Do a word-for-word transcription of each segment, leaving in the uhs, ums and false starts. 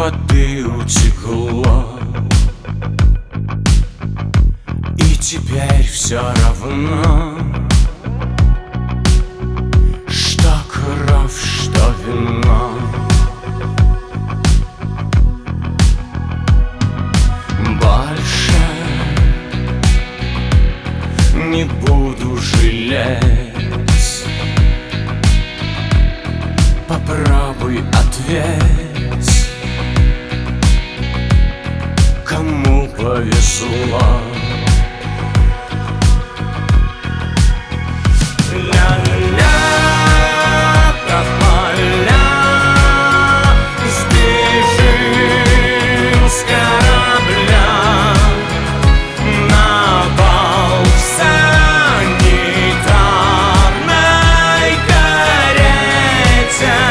воды утекло, и теперь все равно, что кровь, что вино. Больше не буду жалеть. Попробуй ответь, кому повезло. Ля-ля-ля, тополя, сбежим с корабля на бал в санитарной карете.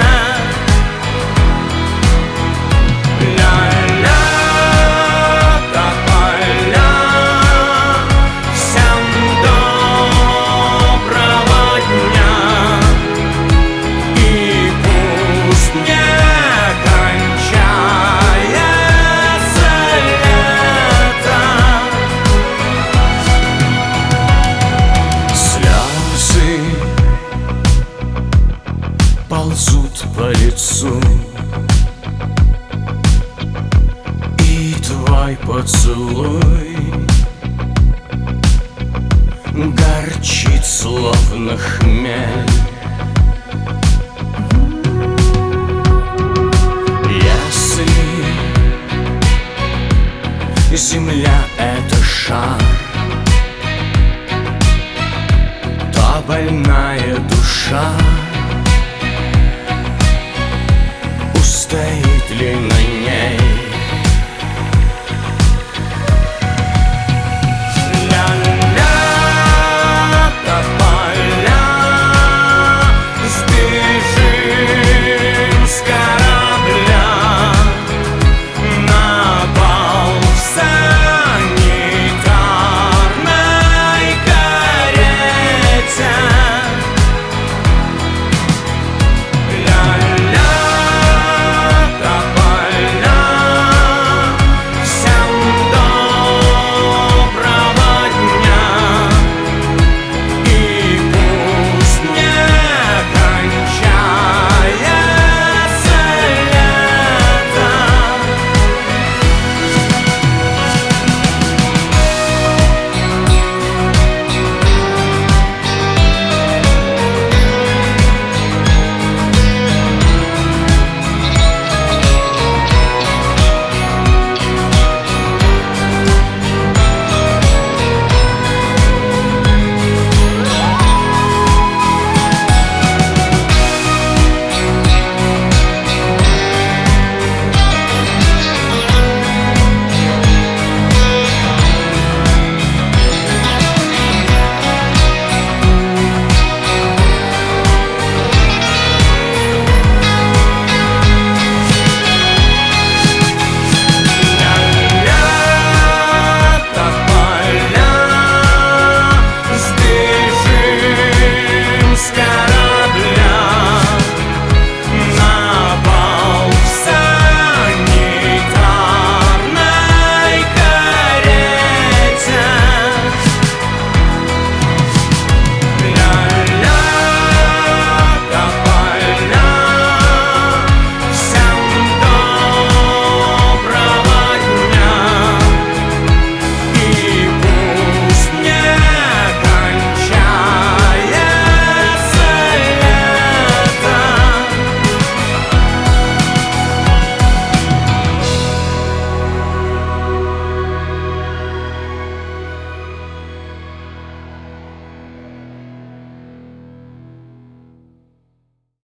Ля-ля, тополя, всем доброго дня, и пусть не кончается лето. Слезы ползут по лицу, и твой поцелуй горчит, словно хмель. Если земля — это шар,